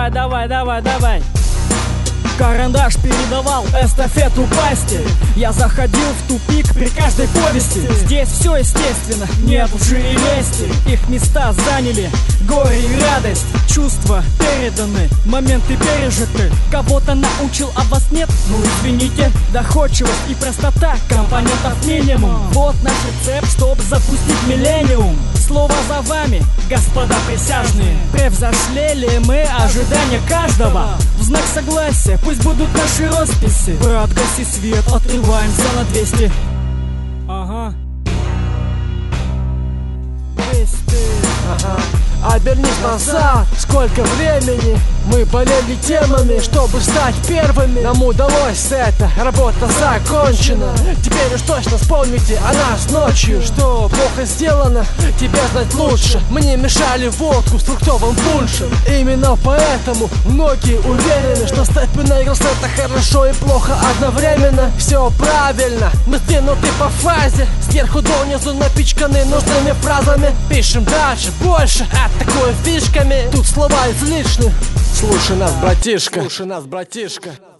давай, давай, давай, давай. Карандаш передавал эстафету пасти. Я заходил в тупик при каждой повести. Здесь все естественно, нет лжи и лести. Их места заняли горе и радость. Чувства переданы, моменты пережиты. Кого-то научил, а вас нет? Ну извините. Доходчивость и простота, компонентов минимум. Вот наш рецепт, чтоб запустить миллениум. Слово за вами, господа присяжные. Превзошли мы ожидания каждого. В знак согласия пусть будут наши росписи. Брат, гаси свет, отрываемся на 200. Ага. 200. Ага. Обернись назад, сколько времени мы болели темами, чтобы стать первыми. Нам удалось это, работа закончена. Теперь уж точно вспомните о нас ночью. Что плохо сделано, тебе знать лучше. Мне мешали водку с фруктовым пуншем. Именно поэтому многие уверены, что Степен Эйглс это хорошо и плохо одновременно. Все правильно, мы сдвинуты по фазе, сверху донизу напичканы нужными фразами. Пишем дальше, больше, атакуем фишками. Тут слова излишни. Слушай нас, братишка. Слушай нас, братишка.